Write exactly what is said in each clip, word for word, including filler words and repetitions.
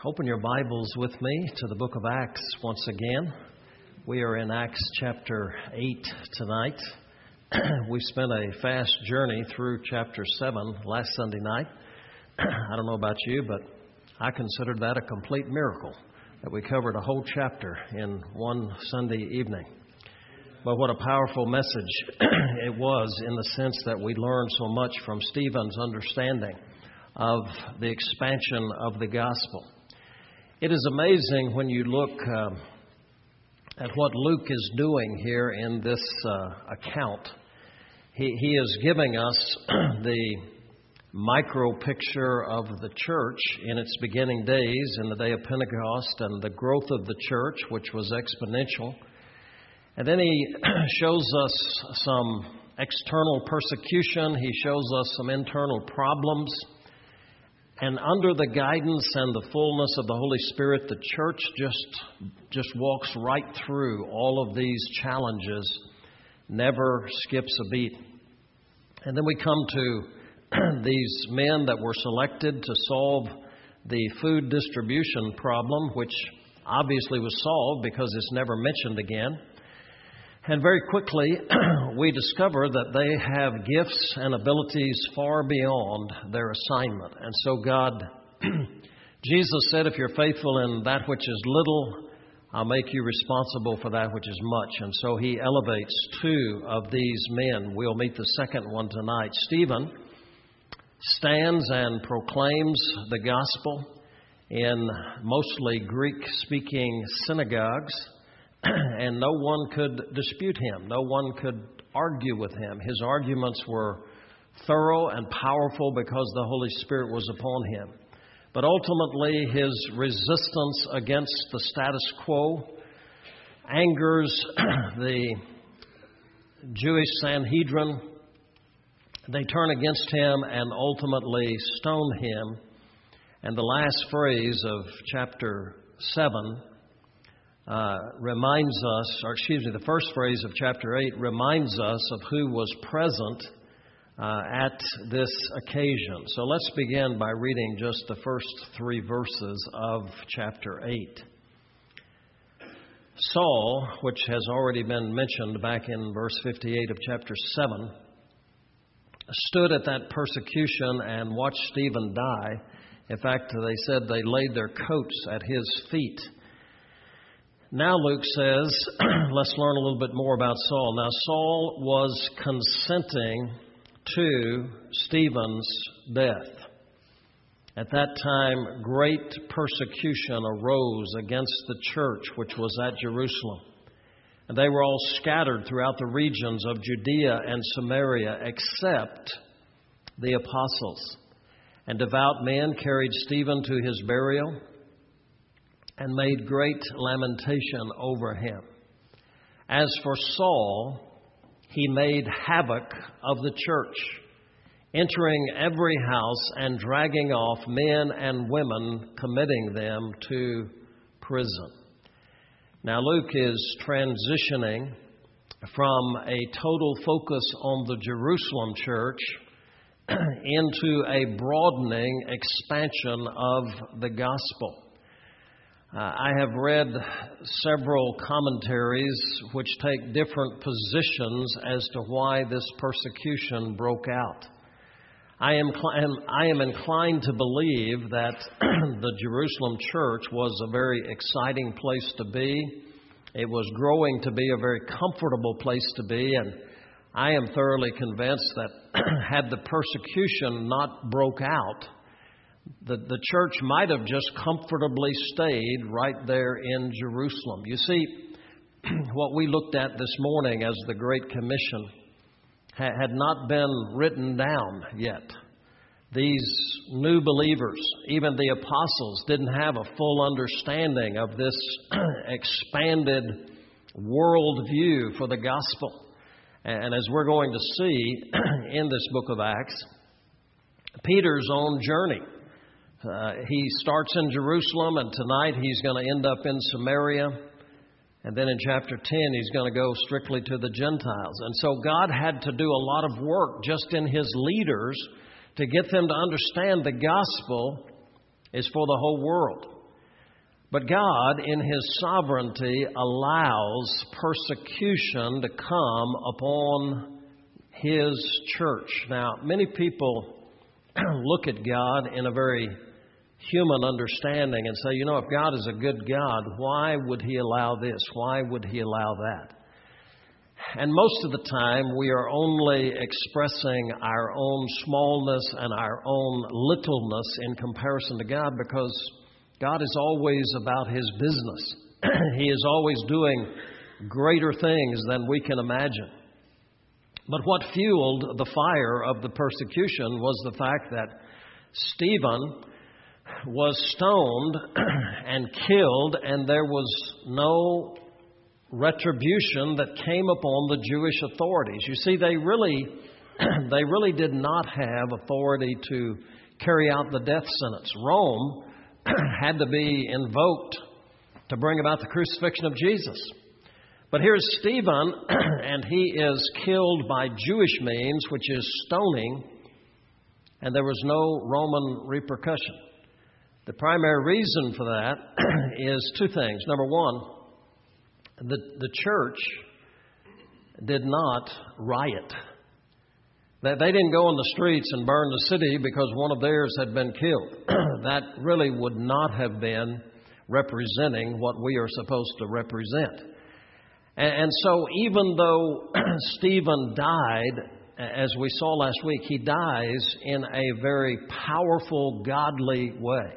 Open your Bibles with me to the book of Acts once again. We are in Acts chapter eight tonight. We spent a fast journey through chapter seven last Sunday night. I don't know about you, but I considered that a complete miracle, that we covered a whole chapter in one Sunday evening. But what a powerful message it was, in the sense that we learned so much from Stephen's understanding of the expansion of the gospel. It is amazing when you look uh, at what Luke is doing here in this uh, account. He, he is giving us the micro picture of the church in its beginning days, in the day of Pentecost, and the growth of the church, which was exponential. And then he shows us some external persecution. He shows us some internal problems. And under the guidance and the fullness of the Holy Spirit, the church just just walks right through all of these challenges, never skips a beat. And then we come to these men that were selected to solve the food distribution problem, which obviously was solved because it's never mentioned again. And very quickly, we discover that they have gifts and abilities far beyond their assignment. And so God, Jesus said, if you're faithful in that which is little, I'll make you responsible for that which is much. And so he elevates two of these men. We'll meet the second one tonight. Stephen stands and proclaims the gospel in mostly Greek-speaking synagogues. And no one could dispute him. No one could argue with him. His arguments were thorough and powerful because the Holy Spirit was upon him. But ultimately, his resistance against the status quo angers the Jewish Sanhedrin. They turn against him and ultimately stone him. And the last phrase of chapter seven Uh, reminds us, or excuse me, the first phrase of chapter eight reminds us of who was present uh, at this occasion. So let's begin by reading just the first three verses of chapter eight. Saul, which has already been mentioned back in verse fifty-eight of chapter seven, stood at that persecution and watched Stephen die. In fact, they said they laid their coats at his feet. Now Luke says, let's learn a little bit more about Saul. Now Saul was consenting to Stephen's death. At that time, great persecution arose against the church which was at Jerusalem. And they were all scattered throughout the regions of Judea and Samaria, except the apostles. And devout men carried Stephen to his burial, and made great lamentation over him. As for Saul, he made havoc of the church, entering every house and dragging off men and women, committing them to prison. Now Luke is transitioning from a total focus on the Jerusalem church into a broadening expansion of the gospel. Uh, I have read several commentaries which take different positions as to why this persecution broke out. I am, I am inclined to believe that the Jerusalem church was a very exciting place to be. It was growing to be a very comfortable place to be, and I am thoroughly convinced that had the persecution not broke out, The, the church might have just comfortably stayed right there in Jerusalem. You see, what we looked at this morning as the Great Commission ha- had not been written down yet. These new believers, even the apostles, didn't have a full understanding of this expanded worldview for the gospel. And as we're going to see in this book of Acts, Peter's own journey. Uh, he starts in Jerusalem, and tonight he's going to end up in Samaria. And then in chapter ten, he's going to go strictly to the Gentiles. And so God had to do a lot of work just in his leaders to get them to understand the gospel is for the whole world. But God, in His sovereignty, allows persecution to come upon His church. Now, many people look at God in a very human understanding and say, you know, if God is a good God, why would He allow this? Why would He allow that? And most of the time, we are only expressing our own smallness and our own littleness in comparison to God, because God is always about His business. He is always doing greater things than we can imagine. But what fueled the fire of the persecution was the fact that Stephen was stoned and killed, and there was no retribution that came upon the Jewish authorities. You see, they really, they really did not have authority to carry out the death sentence. Rome had to be invoked to bring about the crucifixion of Jesus. But here's Stephen, and he is killed by Jewish means, which is stoning, and there was no Roman repercussion. The primary reason for that is two things. Number one, the, the church did not riot. They, they didn't go in the streets and burn the city because one of theirs had been killed. That really would not have been representing what we are supposed to represent. And so even though Stephen died, as we saw last week, he dies in a very powerful, godly way.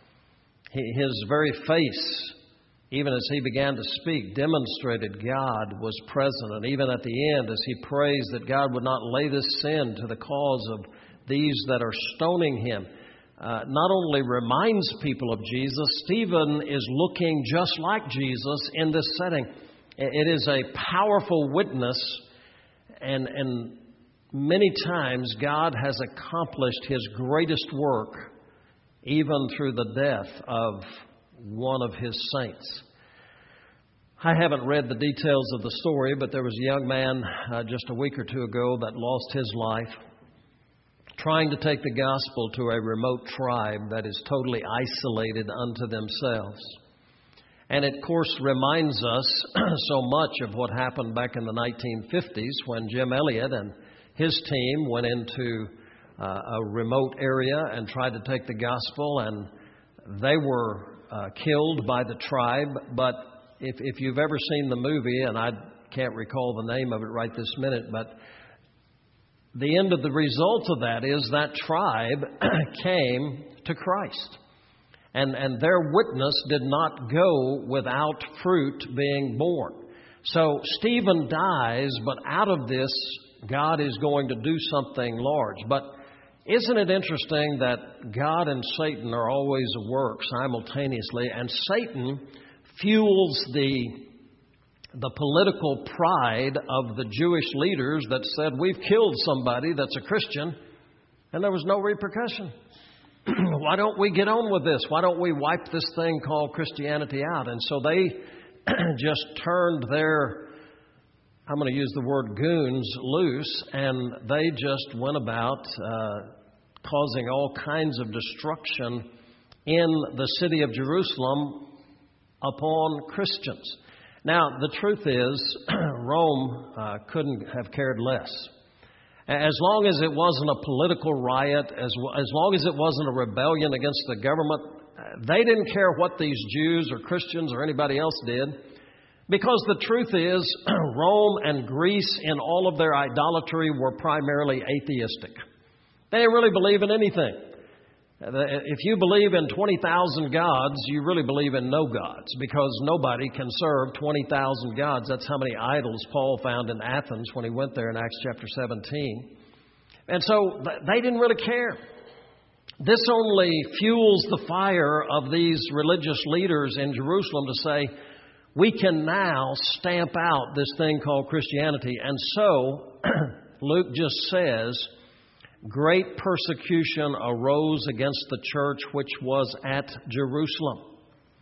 His very face, even as he began to speak, demonstrated God was present. And even at the end, as he prays that God would not lay this sin to the cause of these that are stoning him, uh, not only reminds people of Jesus, Stephen is looking just like Jesus in this setting. It is a powerful witness, and, and many times God has accomplished His greatest work even through the death of one of His saints. I haven't read the details of the story, but there was a young man uh, just a week or two ago that lost his life trying to take the gospel to a remote tribe that is totally isolated unto themselves. And it, of course, reminds us so much of what happened back in the nineteen fifties when Jim Elliot and his team went into uh, a remote area and tried to take the gospel, and they were uh, killed by the tribe. But if, if you've ever seen the movie, and I can't recall the name of it right this minute, but the end of the result of that is that tribe came to Christ. And, and their witness did not go without fruit being born. So Stephen dies, but out of this, God is going to do something large. But isn't it interesting that God and Satan are always at work simultaneously, and Satan fuels the, the political pride of the Jewish leaders that said, we've killed somebody that's a Christian, and there was no repercussion. Why don't we get on with this? Why don't we wipe this thing called Christianity out? And so they just turned their, I'm going to use the word goons, loose, and they just went about uh, causing all kinds of destruction in the city of Jerusalem upon Christians. Now, the truth is, Rome uh, couldn't have cared less. As long as it wasn't a political riot, as, as long as it wasn't a rebellion against the government, they didn't care what these Jews or Christians or anybody else did. Because the truth is, Rome and Greece in all of their idolatry were primarily atheistic. They didn't really believe in anything. If you believe in twenty thousand gods, you really believe in no gods, because nobody can serve twenty thousand gods. That's how many idols Paul found in Athens when he went there in Acts chapter seventeen. And so they didn't really care. This only fuels the fire of these religious leaders in Jerusalem to say, we can now stamp out this thing called Christianity. And so Luke just says, great persecution arose against the church which was at Jerusalem.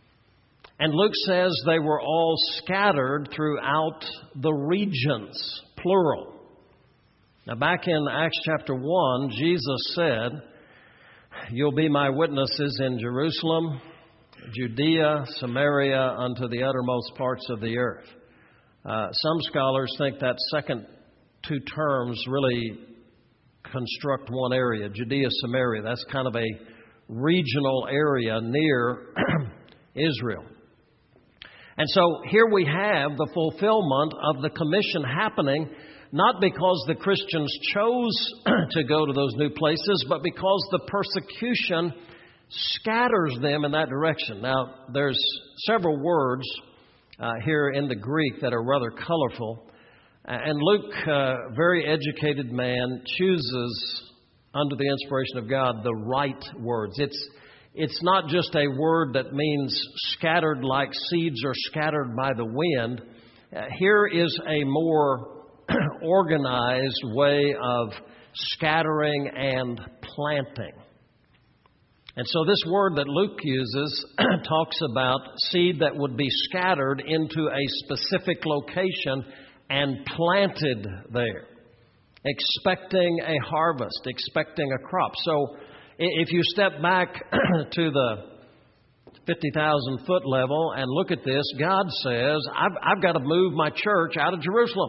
And Luke says they were all scattered throughout the regions, plural. Now, back in Acts chapter one, Jesus said, you'll be my witnesses in Jerusalem Judea, Samaria, unto the uttermost parts of the earth. Uh, some scholars think that second two terms really construct one area, Judea, Samaria. That's kind of a regional area near Israel. And so here we have the fulfillment of the commission happening, not because the Christians chose to go to those new places, but because the persecution scatters them in that direction. Now, there's several words uh, here in the Greek that are rather colorful. And Luke, uh, very educated man, chooses, under the inspiration of God, the right words. It's It's not just a word that means scattered like seeds are scattered by the wind. Uh, here is a more organized way of scattering and planting. And so this word that Luke uses talks about seed that would be scattered into a specific location and planted there, expecting a harvest, expecting a crop. So if you step back to the fifty thousand foot level and look at this, God says, I've, I've got to move my church out of Jerusalem.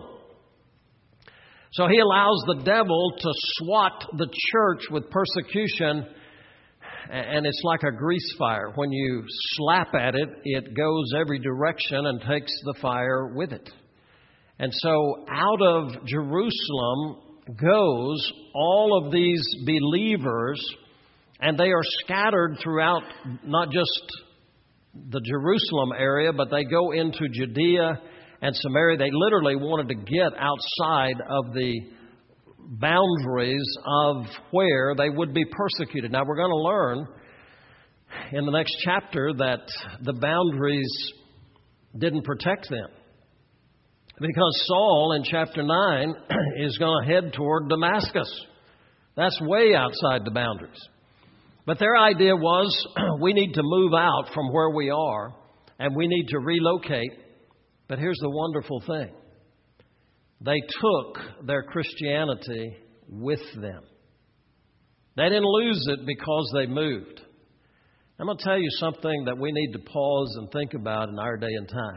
So He allows the devil to swat the church with persecution, and it's like a grease fire. When you slap at it, it goes every direction and takes the fire with it. And so out of Jerusalem goes all of these believers, and they are scattered throughout not just the Jerusalem area, but they go into Judea and Samaria. They literally wanted to get outside of the boundaries of where they would be persecuted. Now, we're going to learn in the next chapter that the boundaries didn't protect them, because Saul in chapter nine is going to head toward Damascus. That's way outside the boundaries. But their idea was, we need to move out from where we are, and we need to relocate. But here's the wonderful thing. They took their Christianity with them. They didn't lose it because they moved. I'm going to tell you something that we need to pause and think about in our day and time.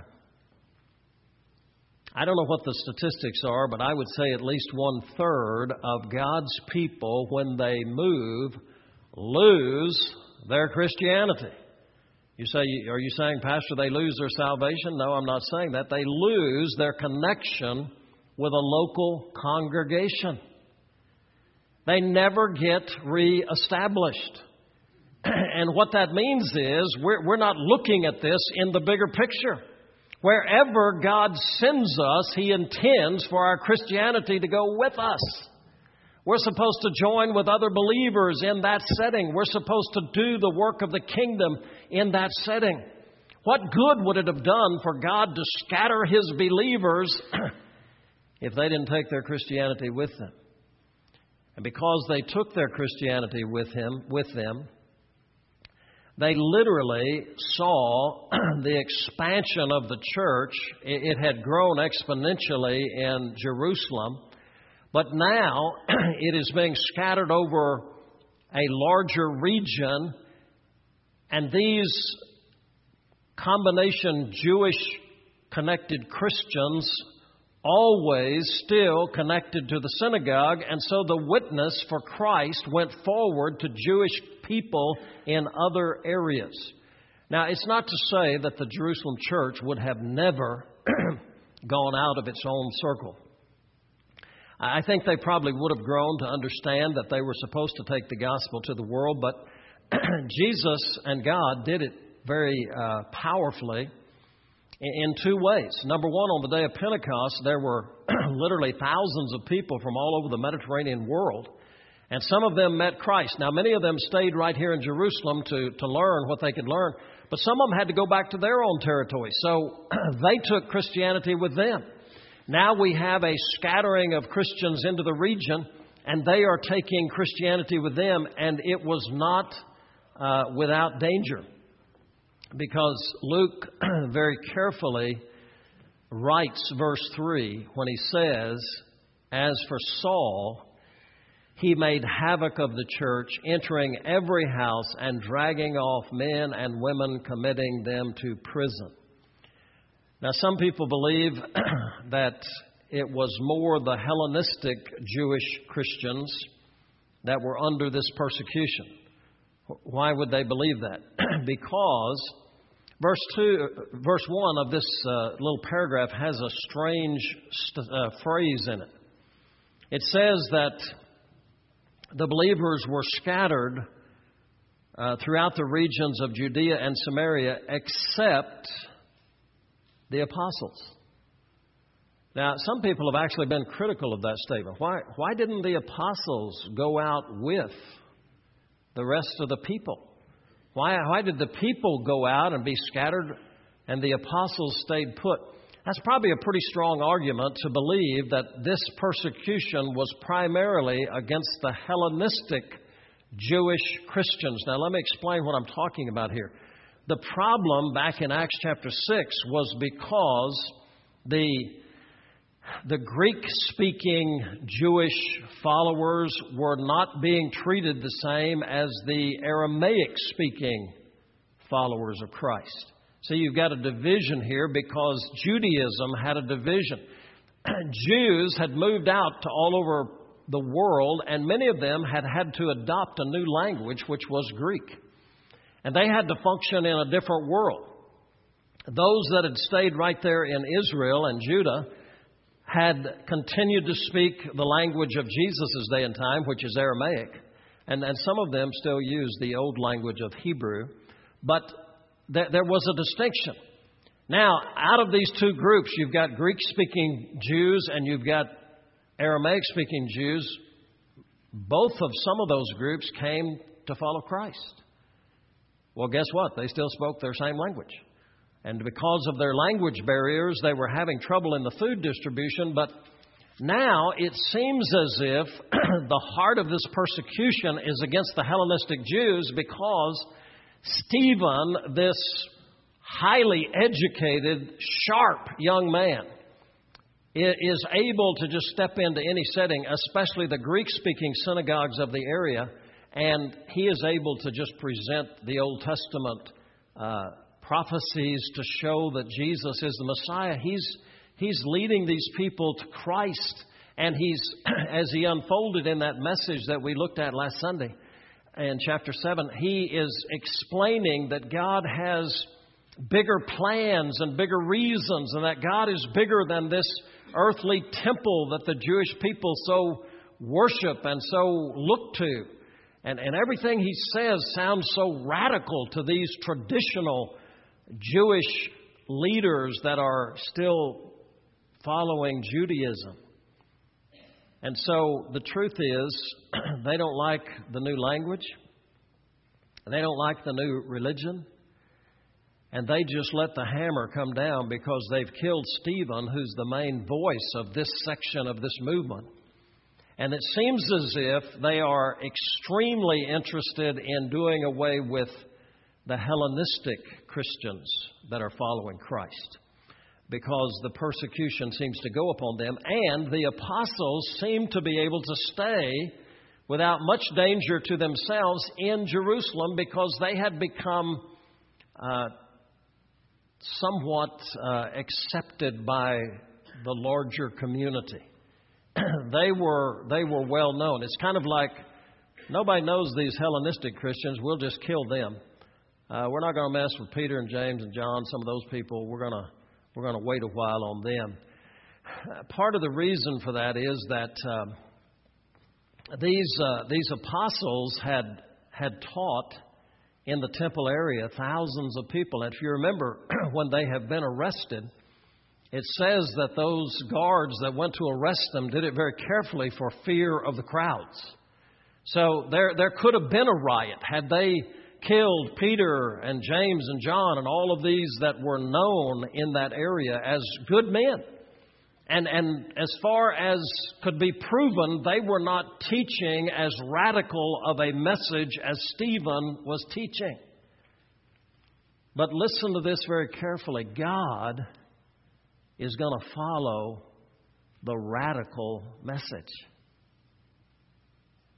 I don't know what the statistics are, but I would say at least one third of God's people, when they move, lose their Christianity. You say, are you saying, Pastor, they lose their salvation? No, I'm not saying that. They lose their connection with a local congregation. They never get reestablished. And what that means is we're, we're not looking at this in the bigger picture. Wherever God sends us, He intends for our Christianity to go with us. We're supposed to join with other believers in that setting. We're supposed to do the work of the kingdom in that setting. What good would it have done for God to scatter His believers if they didn't take their Christianity with them? And because they took their Christianity with him, with them, they literally saw the expansion of the church. It had grown exponentially in Jerusalem. But now it is being scattered over a larger region, and these combination Jewish-connected Christians always still connected to the synagogue, and so the witness for Christ went forward to Jewish people in other areas. Now, it's not to say that the Jerusalem church would have never gone out of its own circle. I think they probably would have grown to understand that they were supposed to take the gospel to the world, but Jesus and God did it very uh, powerfully in two ways. Number one, on the day of Pentecost, there were literally thousands of people from all over the Mediterranean world, and some of them met Christ. Now, many of them stayed right here in Jerusalem to, to learn what they could learn, but some of them had to go back to their own territory, so they took Christianity with them. Now we have a scattering of Christians into the region, and they are taking Christianity with them, and it was not uh, without danger, because Luke very carefully writes verse three when he says, as for Saul, He made havoc of the church, entering every house and dragging off men and women, committing them to prison. Now, some people believe that it was more the Hellenistic Jewish Christians that were under this persecution. Why would they believe that? Because verse two, verse one of this uh, little paragraph has a strange st- uh, phrase in it. It says that the believers were scattered uh, throughout the regions of Judea and Samaria, except the apostles. Now, some people have actually been critical of that statement. Why, why didn't the apostles go out with the rest of the people? Why, why did the people go out and be scattered and the apostles stayed put? That's probably a pretty strong argument to believe that this persecution was primarily against the Hellenistic Jewish Christians. Now, let me explain what I'm talking about here. The problem back in Acts chapter six was because the The Greek-speaking Jewish followers were not being treated the same as the Aramaic-speaking followers of Christ. So you've got a division here because Judaism had a division. Jews had moved out to all over the world, and many of them had had to adopt a new language, which was Greek. And they had to function in a different world. Those that had stayed right there in Israel and Judah had continued to speak the language of Jesus' day and time, which is Aramaic. And, and some of them still use the old language of Hebrew. But th- there was a distinction. Now, out of these two groups, you've got Greek-speaking Jews and you've got Aramaic-speaking Jews. Both of some of those groups came to follow Christ. Well, guess what? They still spoke their same language. And because of their language barriers, they were having trouble in the food distribution. But now it seems as if the heart of this persecution is against the Hellenistic Jews because Stephen, this highly educated, sharp young man, is able to just step into any setting, especially the Greek-speaking synagogues of the area, and he is able to just present the Old Testament uh prophecies to show that Jesus is the Messiah. He's, he's leading these people to Christ. And he's, as he unfolded in that message that we looked at last Sunday in chapter seven, he is explaining that God has bigger plans and bigger reasons, and that God is bigger than this earthly temple that the Jewish people so worship and so look to. And, and everything he says sounds so radical to these traditional Jewish leaders that are still following Judaism. And so the truth is, they don't like the new language. They don't like the new religion. And they just let the hammer come down because they've killed Stephen, who's the main voice of this section of this movement. And it seems as if they are extremely interested in doing away with the Hellenistic Christians that are following Christ, because the persecution seems to go upon them, and the apostles seem to be able to stay without much danger to themselves in Jerusalem because they had become uh, somewhat uh, accepted by the larger community. they were they were well known. It's kind of like nobody knows these Hellenistic Christians. We'll just kill them. Uh, we're not going to mess with Peter and James and John, some of those people. We're going to we're going to wait a while on them. Uh, part of the reason for that is that uh, these uh, these apostles had had taught in the temple area thousands of people. And if you remember, when they have been arrested, it says that those guards that went to arrest them did it very carefully for fear of the crowds. So there there could have been a riot had they killed Peter and James and John and all of these that were known in that area as good men. And, and as far as could be proven, they were not teaching as radical of a message as Stephen was teaching. But listen to this very carefully. God is going to follow the radical message.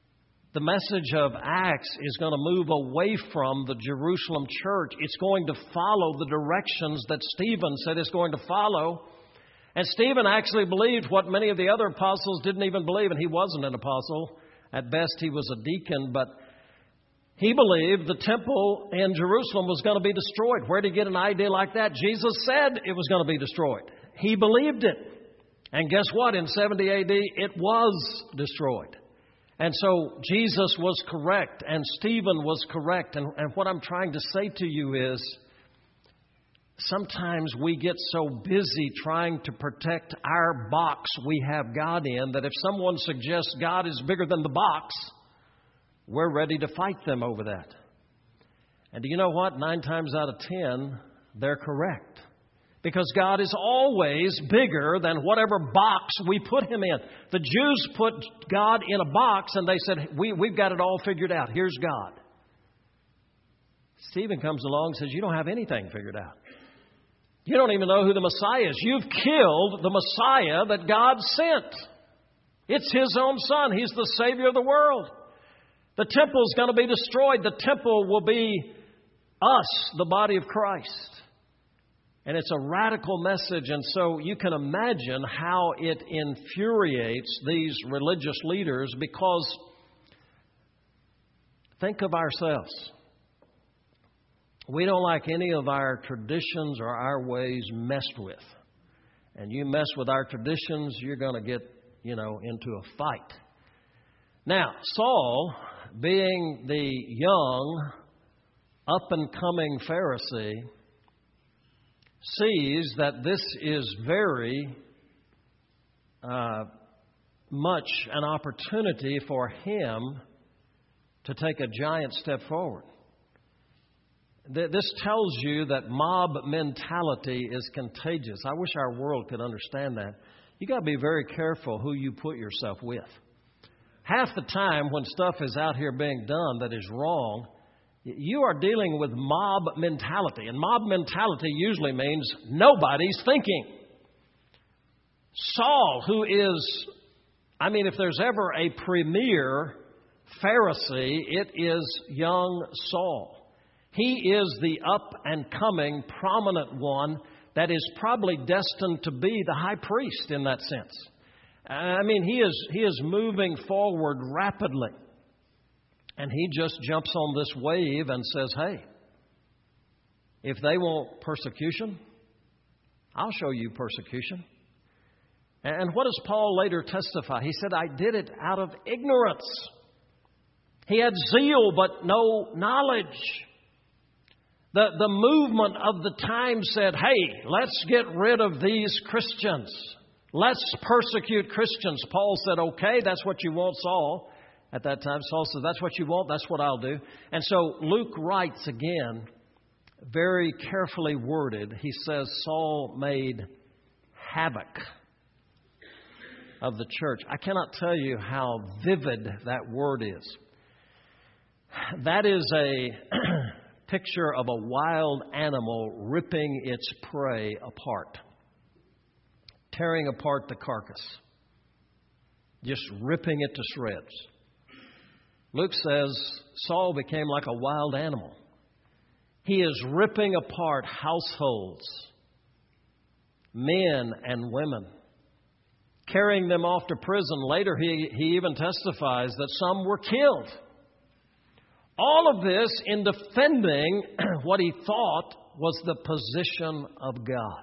The message of Acts is going to move away from the Jerusalem church. It's going to follow the directions that Stephen said it's going to follow. And Stephen actually believed what many of the other apostles didn't even believe, and he wasn't an apostle. At best, he was a deacon, but he believed the temple in Jerusalem was going to be destroyed. Where did he get an idea like that? Jesus said it was going to be destroyed. He believed it. And guess what? In seventy A D, it was destroyed. And so Jesus was correct, and Stephen was correct. And, and what I'm trying to say to you is, sometimes we get so busy trying to protect our box we have God in that if someone suggests God is bigger than the box, we're ready to fight them over that. And do you know what? Nine times out of ten, they're correct. Because God is always bigger than whatever box we put Him in. The Jews put God in a box and they said, we, we've got it all figured out. Here's God. Stephen comes along and says, you don't have anything figured out. You don't even know who the Messiah is. You've killed the Messiah that God sent. It's His own Son. He's the Savior of the world. The temple is going to be destroyed. The temple will be us, the body of Christ. And it's a radical message. And so you can imagine how it infuriates these religious leaders, because think of ourselves. We don't like any of our traditions or our ways messed with. And you mess with our traditions, you're going to get, you know, into a fight. Now, Saul, being the young, up-and-coming Pharisee, sees that this is very uh, much an opportunity for him to take a giant step forward. This tells you that mob mentality is contagious. I wish our world could understand that. You got to be very careful who you put yourself with. Half the time when stuff is out here being done that is wrong, you are dealing with mob mentality. And mob mentality usually means nobody's thinking. Saul, who is, I mean, if there's ever a premier Pharisee, it is young Saul. He is the up-and-coming, prominent one that is probably destined to be the high priest in that sense. I mean, he is he is moving forward rapidly. And he just jumps on this wave and says, hey, if they want persecution, I'll show you persecution. And what does Paul later testify? He said, I did it out of ignorance. He had zeal but no knowledge. The, the movement of the time said, hey, let's get rid of these Christians. Let's persecute Christians. Paul said, okay, that's what you want, Saul. At that time, Saul said, that's what you want, that's what I'll do. And so Luke writes again, very carefully worded. He says, Saul made havoc of the church. I cannot tell you how vivid that word is. That is a picture of a wild animal ripping its prey apart, tearing apart the carcass, just ripping it to shreds. Luke says Saul became like a wild animal. He is ripping apart households, men and women, carrying them off to prison. Later, he, he even testifies that some were killed. All of this in defending what he thought was the position of God.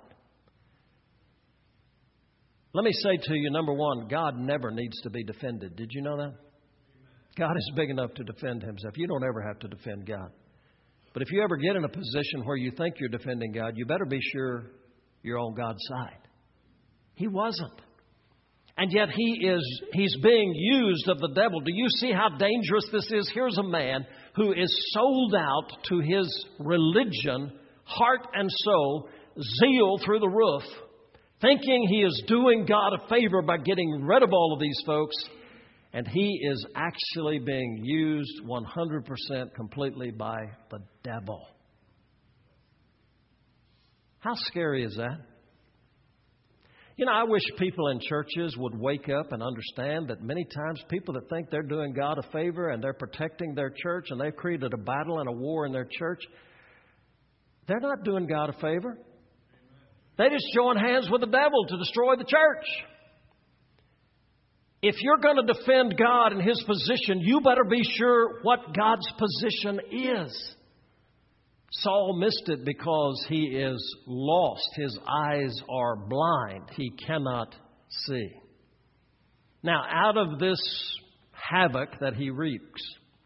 Let me say to you, number one, God never needs to be defended. Did you know that? God is big enough to defend Himself. You don't ever have to defend God. But if you ever get in a position where you think you're defending God, you better be sure you're on God's side. He wasn't. And yet he is, he's being used of the devil. Do you see how dangerous this is? Here's a man who is sold out to his religion, heart and soul, zeal through the roof, thinking he is doing God a favor by getting rid of all of these folks. And he is actually being used one hundred percent completely by the devil. How scary is that? You know, I wish people in churches would wake up and understand that many times people that think they're doing God a favor and they're protecting their church and they've created a battle and a war in their church, they're not doing God a favor. They just join hands with the devil to destroy the church. If you're going to defend God and His position, you better be sure what God's position is. Saul missed it because he is lost. His eyes are blind. He cannot see. Now, out of this havoc that he wreaks,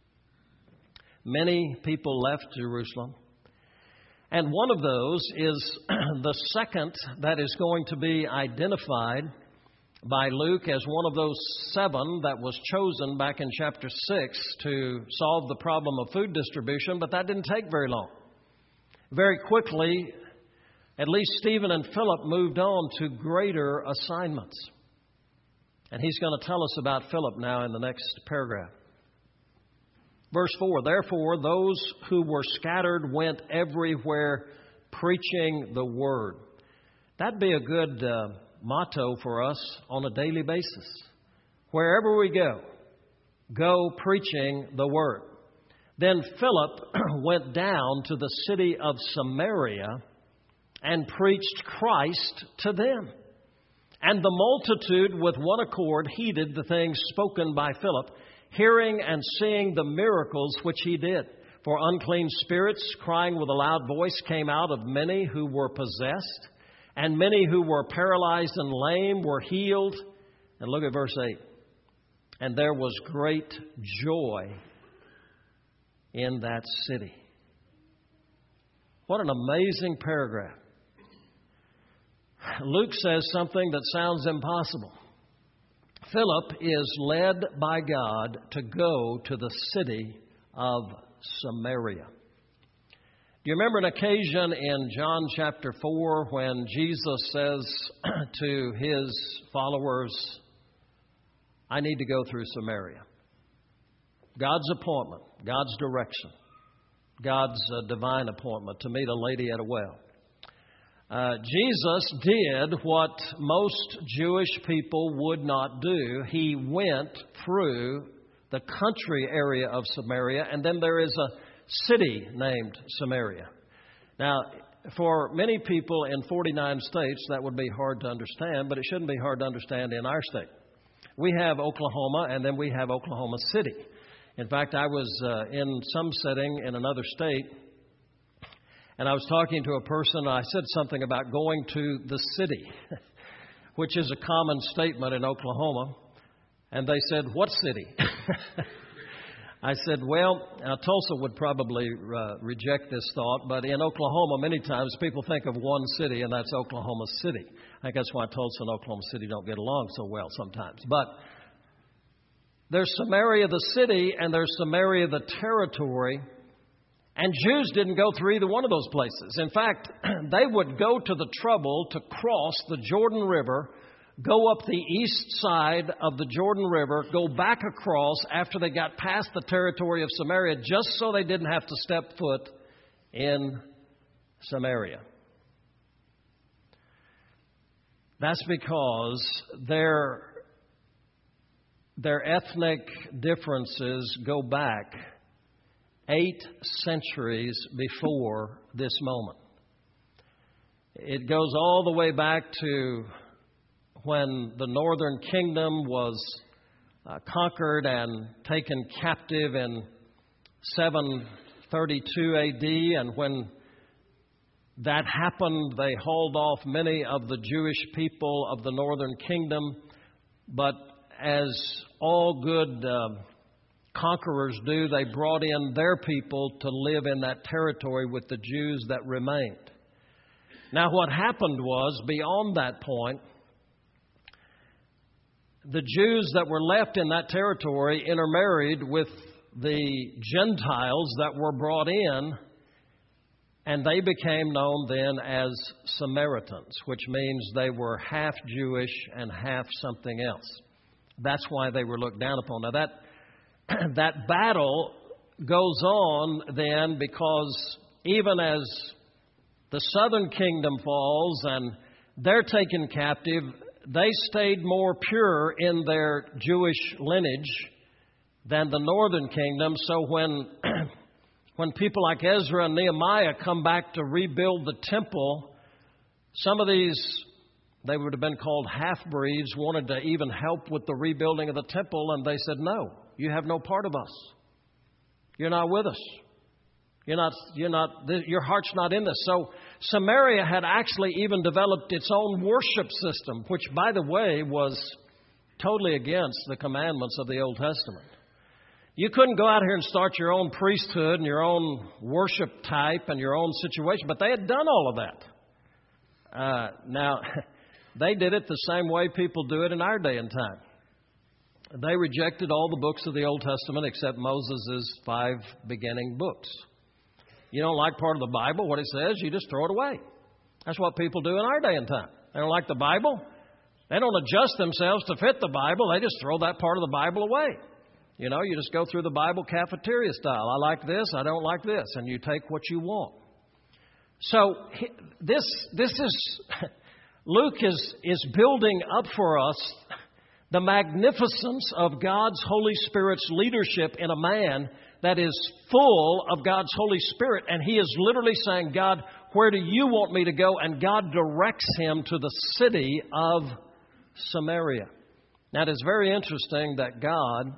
many people left Jerusalem. And one of those is the second that is going to be identified by Luke as one of those seven that was chosen back in chapter six to solve the problem of food distribution, but that didn't take very long. Very quickly, at least Stephen and Philip moved on to greater assignments. And he's going to tell us about Philip now in the next paragraph. Verse four, therefore those who were scattered went everywhere preaching the word. That'd be a good uh, motto for us on a daily basis. Wherever we go, go preaching the word. Then Philip went down to the city of Samaria and preached Christ to them. And the multitude with one accord heeded the things spoken by Philip, hearing and seeing the miracles which he did. For unclean spirits, crying with a loud voice, came out of many who were possessed, and many who were paralyzed and lame were healed. And look at verse eight. And there was great joy in that city. What an amazing paragraph. Luke says something that sounds impossible. Philip is led by God to go to the city of Samaria. Do you remember an occasion in John chapter four when Jesus says to His followers, I need to go through Samaria? God's appointment, God's direction, God's uh, divine appointment to meet a lady at a well. Uh, Jesus did what most Jewish people would not do. He went through the country area of Samaria, and then there is a city named Samaria. Now, for many people in forty-nine states, that would be hard to understand, but it shouldn't be hard to understand in our state. We have Oklahoma, and then we have Oklahoma City. In fact, I was uh, in some setting in another state, and I was talking to a person, and I said something about going to the city, which is a common statement in Oklahoma. And they said, what city? I said, well, now Tulsa would probably uh, reject this thought, but in Oklahoma, many times people think of one city, and that's Oklahoma City. I think that's why Tulsa and Oklahoma City don't get along so well sometimes. But there's Samaria the city, and there's Samaria the territory. And Jews didn't go through either one of those places. In fact, they would go to the trouble to cross the Jordan River, go up the east side of the Jordan River, go back across after they got past the territory of Samaria, just so they didn't have to step foot in Samaria. That's because their, their ethnic differences go back eight centuries before this moment. It goes all the way back to when the northern kingdom was uh, conquered and taken captive in seven thirty-two A D, and when that happened, they hauled off many of the Jewish people of the northern kingdom. But as all good uh, conquerors do, they brought in their people to live in that territory with the Jews that remained. Now, what happened was, beyond that point, the Jews that were left in that territory intermarried with the Gentiles that were brought in, and they became known then as Samaritans, which means they were half Jewish and half something else. That's why they were looked down upon. Now, that that battle goes on then, because even as the southern kingdom falls and they're taken captive. They stayed more pure in their Jewish lineage than the northern kingdom. So when when people like Ezra and Nehemiah come back to rebuild the temple, some of these, they would have been called half-breeds, wanted to even help with the rebuilding of the temple, and they said, no, you have no part of us. You're not with us. You're not, you're not, your heart's not in this. So Samaria had actually even developed its own worship system, which, by the way, was totally against the commandments of the Old Testament. You couldn't go out here and start your own priesthood and your own worship type and your own situation, but they had done all of that. Uh, now, they did it the same way people do it in our day and time. They rejected all the books of the Old Testament except Moses' five beginning books. You don't like part of the Bible, what it says, you just throw it away. That's what people do in our day and time. They don't like the Bible. They don't adjust themselves to fit the Bible. They just throw that part of the Bible away. You know, you just go through the Bible cafeteria style. I like this, I don't like this, and you take what you want. So this this is, Luke is, is building up for us the magnificence of God's Holy Spirit's leadership in a man that is full of God's Holy Spirit. And he is literally saying, God, where do you want me to go? And God directs him to the city of Samaria. Now, it is very interesting that God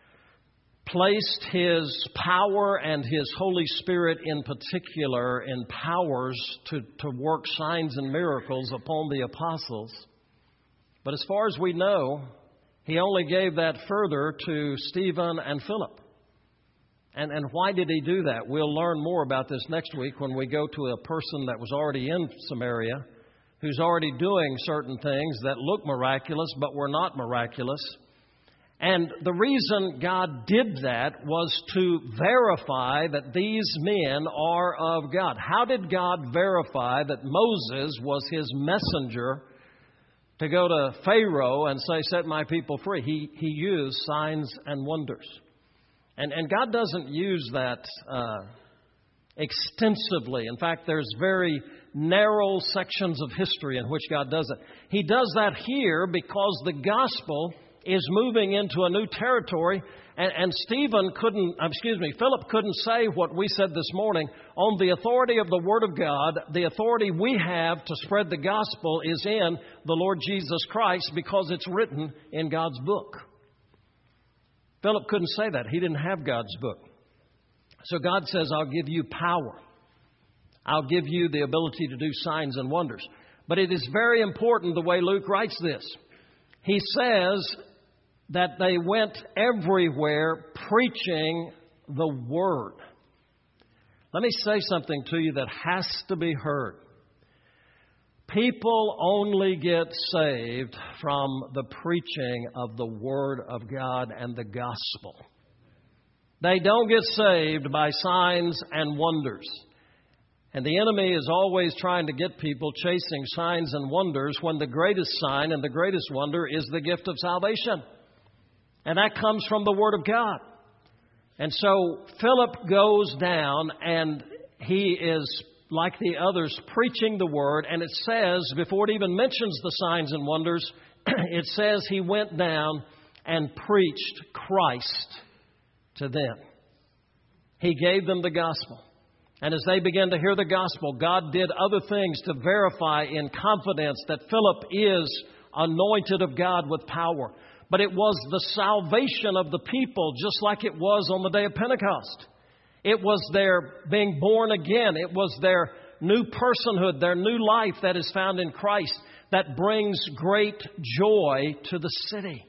placed His power and His Holy Spirit in particular in powers to, to work signs and miracles upon the apostles. But as far as we know, He only gave that further to Stephen and Philip. And, and why did He do that? We'll learn more about this next week when we go to a person that was already in Samaria, who's already doing certain things that look miraculous but were not miraculous. And the reason God did that was to verify that these men are of God. How did God verify that Moses was His messenger to go to Pharaoh and say, set my people free? He, he used signs and wonders. And, and God doesn't use that uh, extensively. In fact, there's very narrow sections of history in which God does it. He does that here because the gospel is moving into a new territory, and, and Stephen couldn't, excuse me, Philip couldn't say what we said this morning. On the authority of the Word of God, the authority we have to spread the gospel is in the Lord Jesus Christ because it's written in God's book. Philip couldn't say that. He didn't have God's book. So God says, I'll give you power. I'll give you the ability to do signs and wonders. But it is very important the way Luke writes this. He says that they went everywhere preaching the Word. Let me say something to you that has to be heard. People only get saved from the preaching of the Word of God and the gospel. They don't get saved by signs and wonders. And the enemy is always trying to get people chasing signs and wonders when the greatest sign and the greatest wonder is the gift of salvation. And that comes from the Word of God. And so Philip goes down and he is, like the others, preaching the Word. And it says, before it even mentions the signs and wonders, it says he went down and preached Christ to them. He gave them the gospel. And as they began to hear the gospel, God did other things to verify in confidence that Philip is anointed of God with power. But it was the salvation of the people, just like it was on the day of Pentecost. It was their being born again. It was their new personhood, their new life that is found in Christ that brings great joy to the city.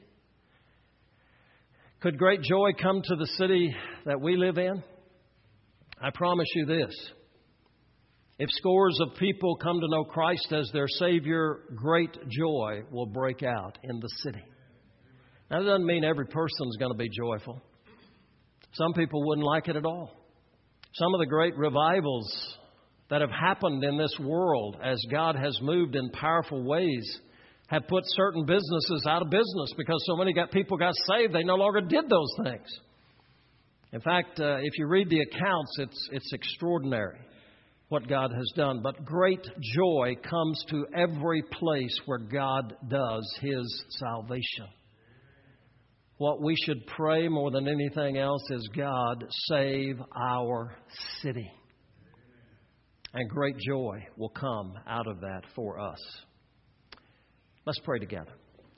Could great joy come to the city that we live in? I promise you this. If scores of people come to know Christ as their Savior, great joy will break out in the city. Now, that doesn't mean every person is going to be joyful. Some people wouldn't like it at all. Some of the great revivals that have happened in this world as God has moved in powerful ways have put certain businesses out of business because so many got, people got saved, they no longer did those things. In fact, uh, if you read the accounts, it's it's extraordinary what God has done. But great joy comes to every place where God does His salvation. What we should pray more than anything else is, God, save our city. And great joy will come out of that for us. Let's pray together.